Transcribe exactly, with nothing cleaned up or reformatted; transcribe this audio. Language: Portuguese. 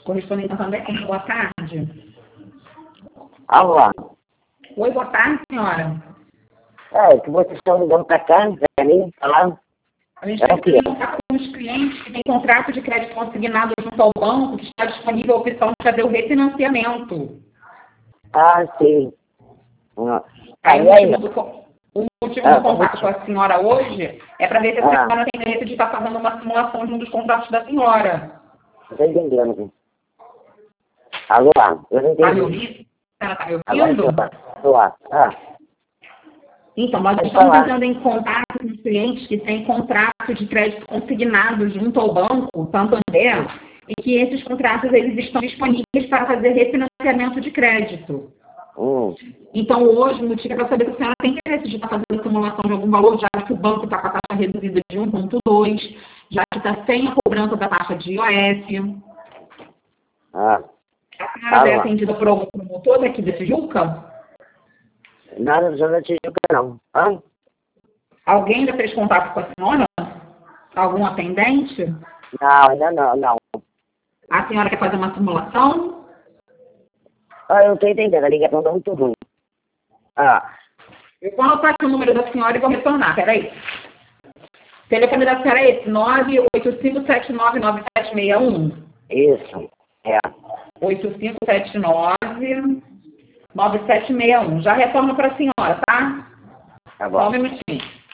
Correspondente também. Boa tarde. Alô? Oi, boa tarde, senhora. É, que vocês estão ligando para cá, para mim, falar. A gente É tem o quê? que contar com os clientes que têm contrato de crédito consignado junto ao banco, que está disponível a opção de fazer o refinanciamento. Ah, sim. Ah, Aí, aí, o aí. motivo do, co- o motivo Ah, do contato com a senhora hoje é para ver se a ah, senhora tem direito de estar fazendo uma simulação de um dos contratos da senhora. não estou entendendo. Alô? Eu não Está me entendi. ouvindo? A senhora está me Agora ouvindo? estou lá. Estou lá. Ah, Então, nós pode estamos falar. entrando em contato com os clientes que têm contrato de crédito consignado junto ao banco, Santander, e que esses contratos eles estão disponíveis para fazer refinanciamento de crédito. Hum. Então, hoje, o motivo é para saber se a senhora tem interesse de estar fazendo simulação de algum valor, já que o banco está com a taxa reduzida de um vírgula dois, já que está sem a cobrança da taxa de I O F. Ah, A senhora é alô? atendida por algum promotor daqui da Tijuca? Nada do Zona Tijuca, não. Ah, Alguém já fez contato com a senhora? Algum atendente? não, ainda não, não. A senhora quer fazer uma simulação? Ah, eu não estou entendendo. A ligação está muito ruim. Ah, Eu vou anotar aqui o número da senhora e vou retornar. Peraí. O telefone da senhora é esse, nove oito cinco sete nove nove sete seis um. isso. É. oito cinco sete nove nove sete seis um. Já retorno para a senhora, tá? Tá Só um bom. minutinho.